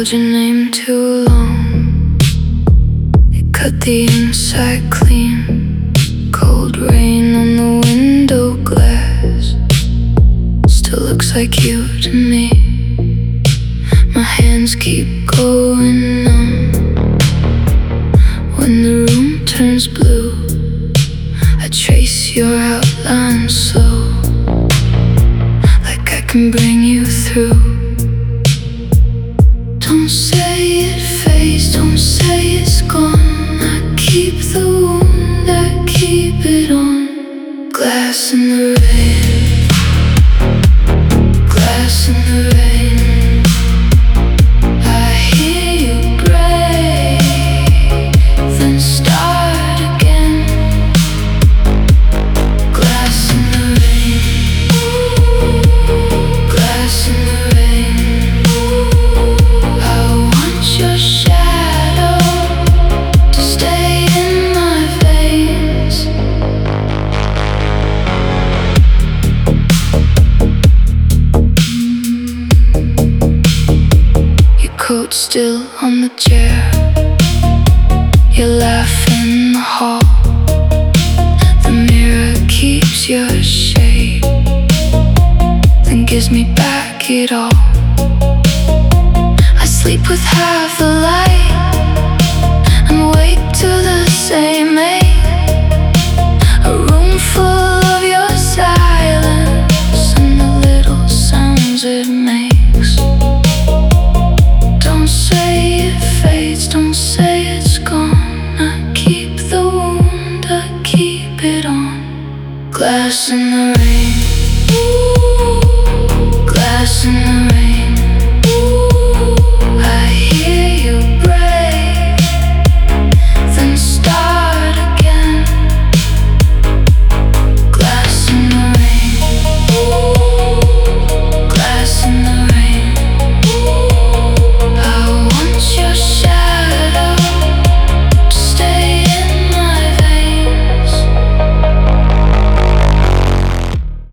Called your name too long. It cut the inside clean. Cold rain on the window glass. Still looks like you to me. My hands keep going numb. When the room turns blue, I trace your outline slow, like I can bring you through. Don't say it fades, don't say it's gone. I keep the wound, I keep it on. Glass in the rain, glass in the rain. I hear you break, then start again. Glass in the rain, glass in the rain. Your shadow to stay in my veins. Your coat still on the chair. You laugh in the hall. The mirror keeps your shape, then gives me back it all. Sleep with half the light and wake to the same ache. A room full of your silence and the little sounds it makes. Don't say it fades, don't say it's gone. I keep the wound, I keep it on. Glass in the rain, glass in the rain.